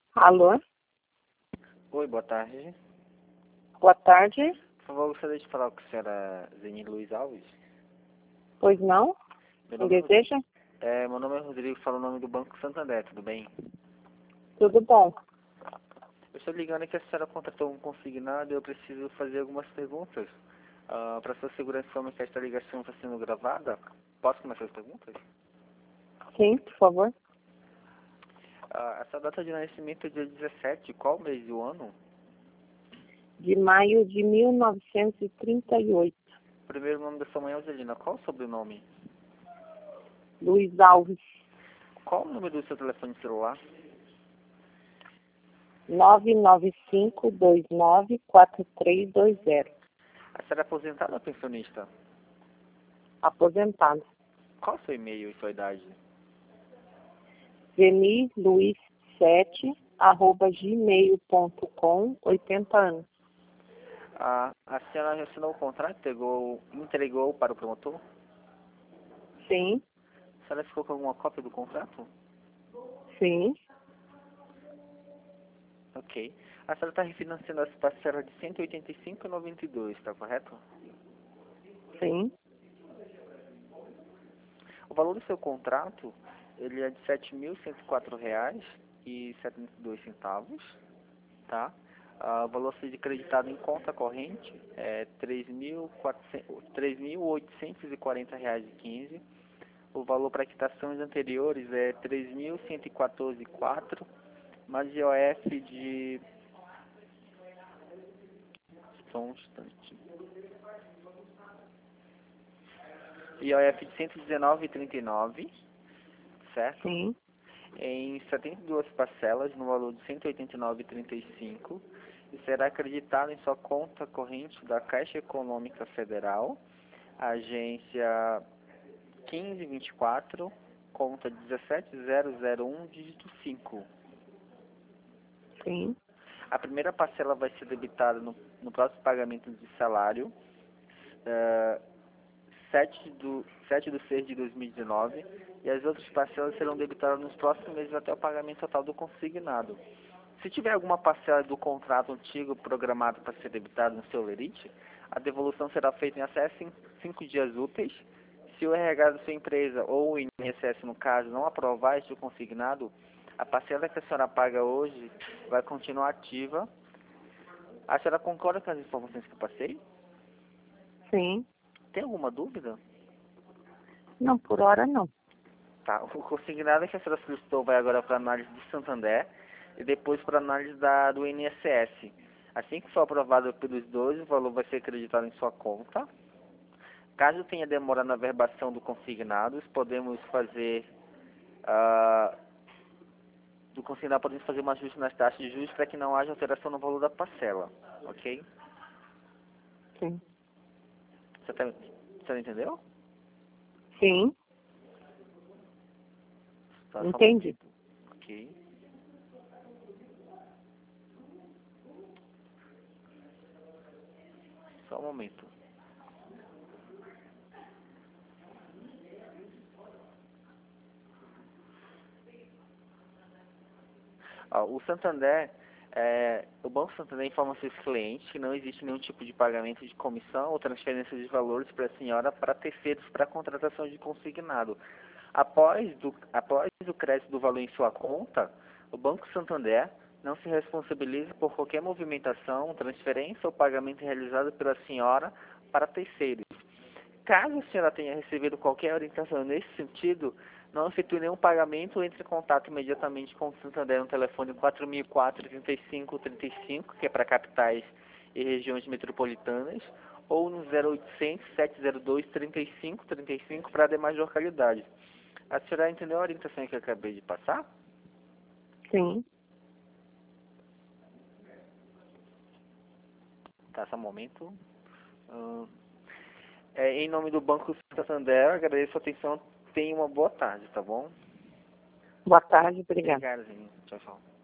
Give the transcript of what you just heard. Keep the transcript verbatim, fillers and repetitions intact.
Alô? Oi, boa tarde. Boa tarde. Por favor, gostaria de falar com a senhora Zeni Luiz Alves. Pois não? Meu Me nome, deseja? é, meu nome é Rodrigo, falo o nome do Banco Santander, tudo bem? Tudo bom. Eu estou ligando que a senhora contratou um consignado e eu preciso fazer algumas perguntas. Ah, para sua segurança, como que esta ligação está sendo gravada, posso começar as perguntas? Sim, por favor. Ah, essa data de nascimento é dia dezessete, qual mês e o ano? De maio de mil novecentos e trinta e oito. Primeiro nome da sua mãe é Angelina, qual o sobrenome? Luiz Alves. Qual o número do seu telefone celular? nove nove cinco dois nove quatro três dois zero. A senhora é aposentada ou pensionista? Aposentado. Qual o seu e-mail e sua idade? Zeni Luiz sete, arroba gmail ponto com, oitenta anos. A, a senhora assinou o contrato, entregou, entregou para o promotor? Sim, A senhora ficou com alguma cópia do contrato? sim, Ok. A senhora está refinanciando as parcelas de cento e oitenta e cinco reais e noventa e dois centavos, está correto? sim, O valor do seu contrato, ele é de sete mil cento e quatro reais e setenta e dois centavos, tá? Ah, o valor a ser creditado em conta corrente é três mil oitocentos e quarenta reais e quinze centavos. O valor para quitações anteriores é três mil cento e quatorze reais e quatro centavos, mais I O F de... Só um instante. I O F de cento e dezenove reais e trinta e nove centavos, certo? sim, Em setenta e duas parcelas, no valor de cento e oitenta e nove reais e trinta e cinco centavos, e será acreditado em sua conta corrente da Caixa Econômica Federal, agência quinze vinte e quatro, conta dezessete zero zero um, dígito cinco. sim, A primeira parcela vai ser debitada no, no próximo pagamento de salário, uh, sete do, sete de seis de dois mil e dezenove, e as outras parcelas serão debitadas nos próximos meses até o pagamento total do consignado. Se tiver alguma parcela do contrato antigo programado para ser debitada no seu lerite, a devolução será feita em até cinco dias úteis. Se o R H da sua empresa ou o I N S S, no caso, não aprovar este consignado, a parcela que a senhora paga hoje vai continuar ativa. A senhora concorda com as informações que eu passei? sim. Tem alguma dúvida? Não, por hora não. Tá. O consignado que a senhora solicitou vai agora para análise do Santander e depois para análise da, do I N S S. Assim que for aprovado pelos dois, o valor vai ser acreditado em sua conta. Caso tenha demora na verbação do consignado, podemos fazer uh, do consignado podemos fazer um ajuste nas taxas de juros para que não haja alteração no valor da parcela, ok? Sim. Você, tá, você não entendeu? Sim, Só, só um entendi. momento. Ok. Só um momento. Ah, o Santander, é, o Banco Santander informa seus clientes que não existe nenhum tipo de pagamento de comissão ou transferência de valores para a senhora para terceiros para contratação de consignado. Após, do, após o crédito do valor em sua conta, o Banco Santander não se responsabiliza por qualquer movimentação, transferência ou pagamento realizado pela senhora para terceiros. Caso a senhora tenha recebido qualquer orientação nesse sentido, não efetue nenhum pagamento ou entre em contato imediatamente com o Santander no telefone quatro mil e quatro, trinta e cinco, trinta e cinco, que é para capitais e regiões metropolitanas, ou no zero oitocentos, sete zero dois, trinta e cinco, trinta e cinco para demais localidades. A senhora entendeu a orientação que eu acabei de passar? Sim. Tá, só um momento. Hum, é, em nome do Banco Santander, agradeço a atenção. Tenha uma boa tarde, tá bom? Boa tarde, obrigada. Obrigado, gente. Tchau, tchau.